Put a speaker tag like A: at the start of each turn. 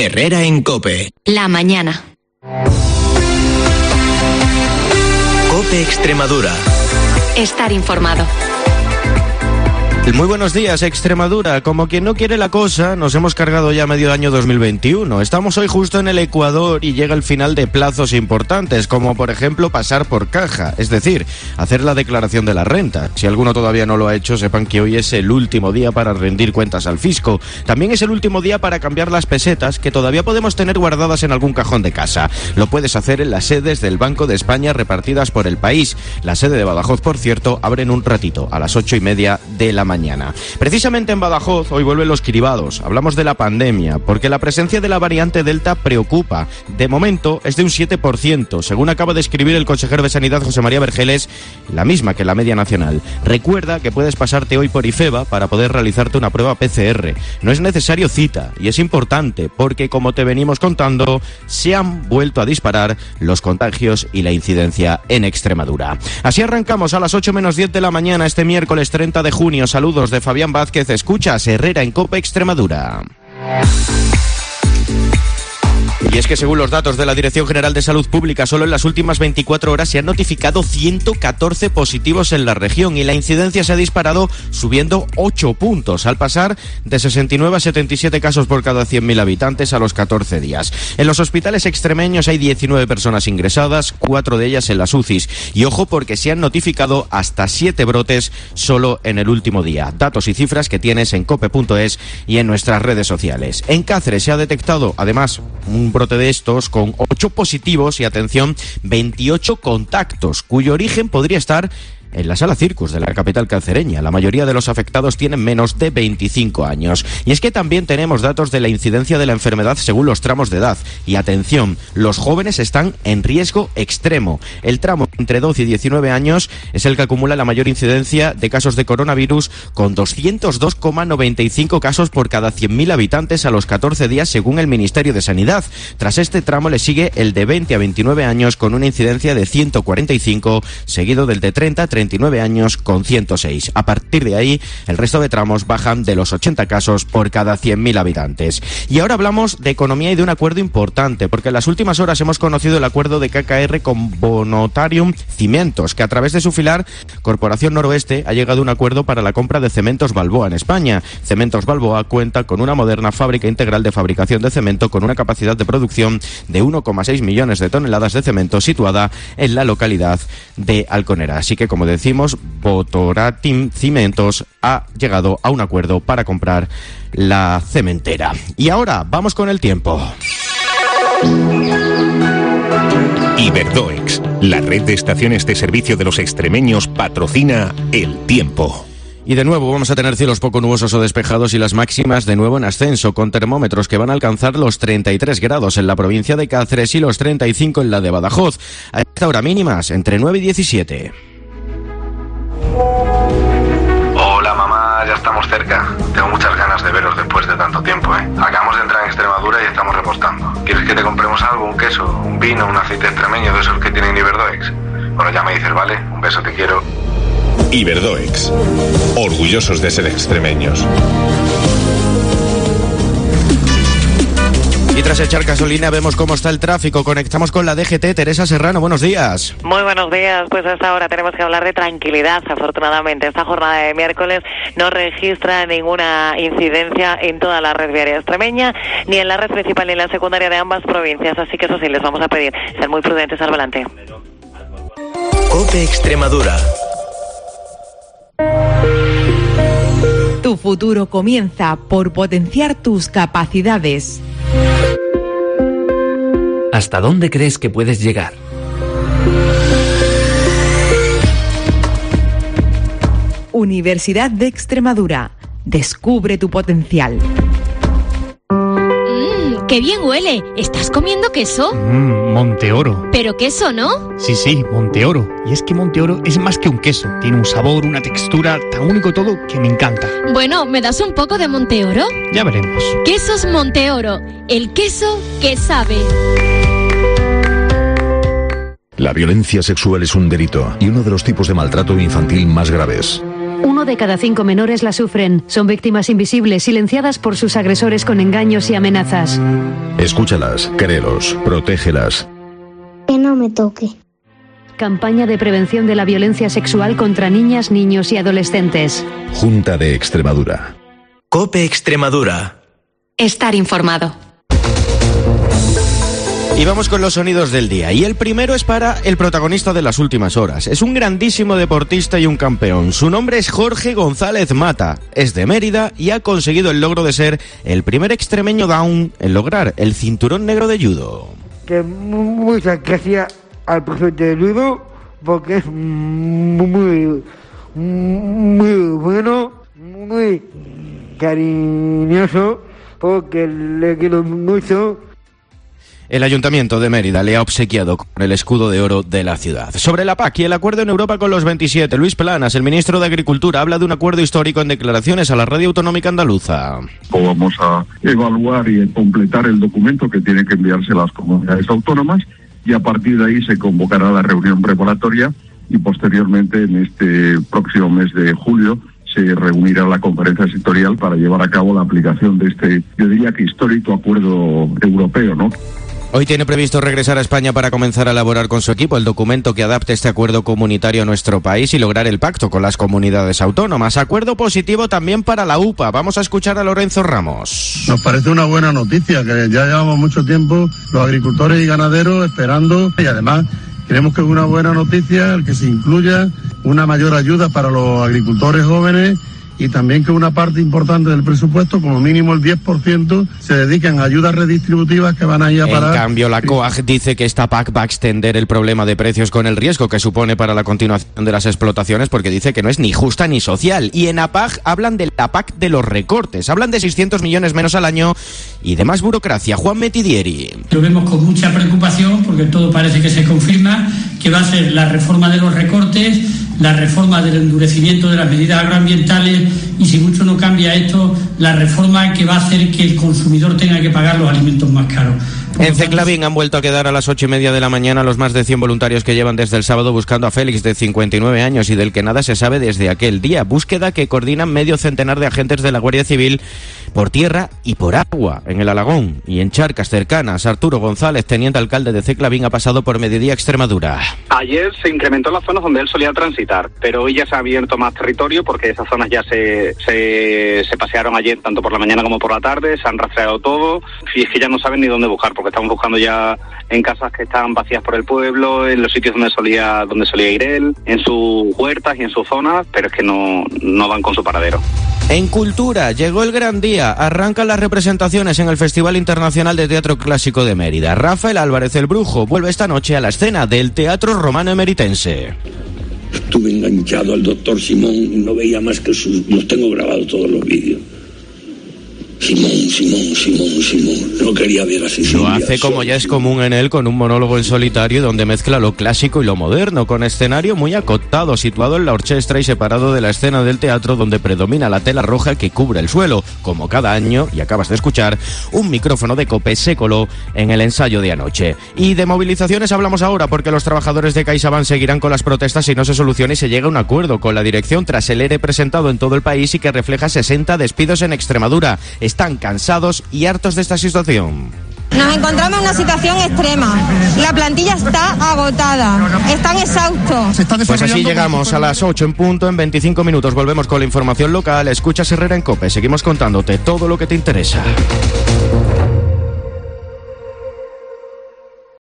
A: Herrera en COPE.
B: La mañana.
A: COPE Extremadura.
B: Estar informado.
C: Muy buenos días, Extremadura. Como quien no quiere la cosa, nos hemos cargado ya medio año 2021. Estamos hoy justo en el Ecuador y llega el final de plazos importantes, como por ejemplo pasar por caja, es decir, hacer la declaración de la renta. Si alguno todavía no lo ha hecho, sepan que hoy es el último día para rendir cuentas al fisco. También es el último día para cambiar las pesetas que todavía podemos tener guardadas en algún cajón de casa. Lo puedes hacer en las sedes del Banco de España repartidas por el país. La sede de Badajoz, por cierto, abre en un ratito, a las 8:30 de la mañana. Precisamente en Badajoz hoy vuelven los cribados. Hablamos de la pandemia, porque la presencia de la variante Delta preocupa. De momento es de un 7%, según acaba de escribir el consejero de Sanidad, José María Vergeles, la misma que la media nacional. Recuerda que puedes pasarte hoy por IFEBA para poder realizarte una prueba PCR. No es necesario cita, y es importante, porque como te venimos contando, se han vuelto a disparar los contagios y la incidencia en Extremadura. Así arrancamos a las 8:10 de la mañana este miércoles 30 de junio. Saludos de Fabián Vázquez. Escuchas Herrera en COPE Extremadura. Y es que según los datos de la Dirección General de Salud Pública, solo en las últimas 24 horas se han notificado 114 positivos en la región y la incidencia se ha disparado subiendo 8 puntos, al pasar de 69 a 77 casos por cada 100.000 habitantes a los 14 días. En los hospitales extremeños hay 19 personas ingresadas, 4 de ellas en las UCIs. Y ojo, porque se han notificado hasta 7 brotes solo en el último día. Datos y cifras que tienes en cope.es y en nuestras redes sociales. En Cáceres se ha detectado, además, un brote de estos con 8 positivos y, atención, 28 contactos, cuyo origen podría estar en la Sala Circus de la capital cacereña. La mayoría de los afectados tienen menos de 25 años. Y es que también tenemos datos de la incidencia de la enfermedad según los tramos de edad. Y atención, los jóvenes están en riesgo extremo. El tramo entre 12 y 19 años es el que acumula la mayor incidencia de casos de coronavirus, con 202,95 casos por cada 100.000 habitantes a los 14 días, según el Ministerio de Sanidad. Tras este tramo le sigue el de 20 a 29 años con una incidencia de 145, seguido del de 30 a 39 años con 106. A partir de ahí, el resto de tramos bajan de los 80 casos por cada 100.000 habitantes. Y ahora hablamos de economía y de un acuerdo importante, porque en las últimas horas hemos conocido el acuerdo de KKR con Bonotarium Cimientos, que a través de su filial Corporación Noroeste ha llegado a un acuerdo para la compra de Cementos Balboa en España. Cementos Balboa cuenta con una moderna fábrica integral de fabricación de cemento con una capacidad de producción de 1,6 millones de toneladas de cemento, situada en la localidad de Alconera. Así que, como decimos, Bonotarium Cimientos ha llegado a un acuerdo para comprar la cementera. Y ahora vamos con el tiempo.
D: Iberdoex, la red de estaciones de servicio de los extremeños, patrocina el tiempo.
C: Y de nuevo vamos a tener cielos poco nubosos o despejados y las máximas de nuevo en ascenso, con termómetros que van a alcanzar los 33 grados en la provincia de Cáceres y los 35 en la de Badajoz. A esta hora mínimas entre 9 y 17.
E: Hola mamá, ya estamos cerca. Tengo muchas ganas de veros después de tanto tiempo, ¿eh? Acabamos de entrar en Extremadura y estamos repostando. ¿Quieres que te compremos algo? ¿Un queso? ¿Un vino? ¿Un aceite extremeño de esos que tienen Iberdoex? Bueno, ya me dices, ¿vale? Un beso, te quiero.
D: Iberdoex, orgullosos de ser extremeños.
C: Y tras echar gasolina vemos cómo está el tráfico. Conectamos con la DGT. Teresa Serrano, buenos días.
F: Muy buenos días. Pues hasta ahora tenemos que hablar de tranquilidad. Afortunadamente, esta jornada de miércoles no registra ninguna incidencia en toda la red viaria extremeña, ni en la red principal ni en la secundaria de ambas provincias. Así que eso sí, les vamos a pedir ser muy prudentes al volante.
A: COPE Extremadura.
G: Tu futuro comienza por potenciar tus capacidades.
H: ¿Hasta dónde crees que puedes llegar?
G: Universidad de Extremadura. Descubre tu potencial.
I: ¡Qué bien huele! ¿Estás comiendo queso?
J: Monteoro.
I: ¿Pero queso, no?
J: Sí, Monteoro. Y es que Monteoro es más que un queso. Tiene un sabor, una textura, tan único todo que me encanta.
I: Bueno, ¿me das un poco de Monteoro?
J: Ya veremos.
I: Quesos Monteoro. El queso que sabe.
K: La violencia sexual es un delito y uno de los tipos de maltrato infantil más graves. 1 de cada 5 menores la sufren. Son víctimas invisibles, silenciadas por sus agresores con engaños y amenazas.
D: Escúchalas, créelos, protégelas.
L: Que no me toque.
K: Campaña de prevención de la violencia sexual contra niñas, niños y adolescentes.
D: Junta de Extremadura.
A: COPE Extremadura.
B: Estar informado.
C: Y vamos con los sonidos del día. Y el primero es para el protagonista de las últimas horas. Es un grandísimo deportista y un campeón. Su nombre es Jorge González Mata. Es de Mérida y ha conseguido el logro de ser el primer extremeño down en lograr el cinturón negro de judo.
M: Que muchas gracias al profesor de judo porque es muy bueno, muy cariñoso porque le quiero mucho.
C: El Ayuntamiento de Mérida le ha obsequiado con el escudo de oro de la ciudad. Sobre la PAC y el acuerdo en Europa con los 27, Luis Planas, el ministro de Agricultura, habla de un acuerdo histórico en declaraciones a la Radio Autonómica Andaluza.
N: Vamos a evaluar y completar el documento que tiene que enviarse a las comunidades autónomas y a partir de ahí se convocará la reunión preparatoria y posteriormente en este próximo mes de julio se reunirá la conferencia sectorial para llevar a cabo la aplicación de este, yo diría que histórico acuerdo europeo, ¿no?
C: Hoy tiene previsto regresar a España para comenzar a elaborar con su equipo el documento que adapte este acuerdo comunitario a nuestro país y lograr el pacto con las comunidades autónomas. Acuerdo positivo también para la UPA. Vamos a escuchar a Lorenzo Ramos.
O: Nos parece una buena noticia, que ya llevamos mucho tiempo los agricultores y ganaderos esperando, y además creemos que es una buena noticia el que se incluya una mayor ayuda para los agricultores jóvenes y también que una parte importante del presupuesto, como mínimo el 10%, se dediquen a ayudas redistributivas que van a ir a parar.
C: En cambio, la COAG dice que esta PAC va a extender el problema de precios con el riesgo que supone para la continuación de las explotaciones, porque dice que no es ni justa ni social. Y en APAG hablan de la PAC de los recortes, hablan de 600 millones menos al año y de más burocracia. Juan Metidieri.
P: Lo vemos con mucha preocupación porque todo parece que se confirma que va a ser la reforma de los recortes, la reforma del endurecimiento de las medidas agroambientales y si mucho no cambia esto, la reforma que va a hacer que el consumidor tenga que pagar los alimentos más caros.
C: En Ceclavín han vuelto a quedar a las 8:30 de la mañana los más de 100 voluntarios que llevan desde el sábado buscando a Félix, de 59 años, y del que nada se sabe desde aquel día. Búsqueda que coordinan medio centenar de agentes de la Guardia Civil por tierra y por agua en el Alagón y en charcas cercanas. Arturo González, teniente alcalde de Ceclavín, ha pasado por Mediodía Extremadura.
Q: Ayer se incrementó las zonas donde él solía transitar, pero hoy ya se ha abierto más territorio porque esas zonas ya se pasearon ayer tanto por la mañana como por la tarde, se han rastreado todo y es que ya no saben ni dónde buscar porque estamos buscando ya en casas que están vacías por el pueblo, en los sitios donde solía ir él, en sus huertas y en sus zonas, pero es que no dan con su paradero.
C: En Cultura llegó el gran día. Arrancan las representaciones en el Festival Internacional de Teatro Clásico de Mérida. Rafael Álvarez el Brujo vuelve esta noche a la escena del Teatro Romano Emeritense.
R: Estuve enganchado al doctor Simón y no veía más que los tengo grabados todos los vídeos. Simón, no quería ver así.
C: Lo hace como ya es común en él, con un monólogo en solitario donde mezcla lo clásico y lo moderno, con escenario muy acotado, situado en la orchestra y separado de la escena del teatro donde predomina la tela roja que cubre el suelo. Como cada año, y acabas de escuchar, un micrófono de COPE se coló en el ensayo de anoche. Y de movilizaciones hablamos ahora, porque los trabajadores de CaixaBank seguirán con las protestas si no se soluciona y se llega a un acuerdo con la dirección tras el ERE presentado en todo el país y que refleja 60 despidos en Extremadura. Están cansados y hartos de esta situación.
S: Nos encontramos en una situación extrema. La plantilla está agotada. Están exhaustos.
C: Pues así llegamos a las 8 en punto. En 25 minutos volvemos con la información local. Escuchas Herrera en COPE. Seguimos contándote todo lo que te interesa.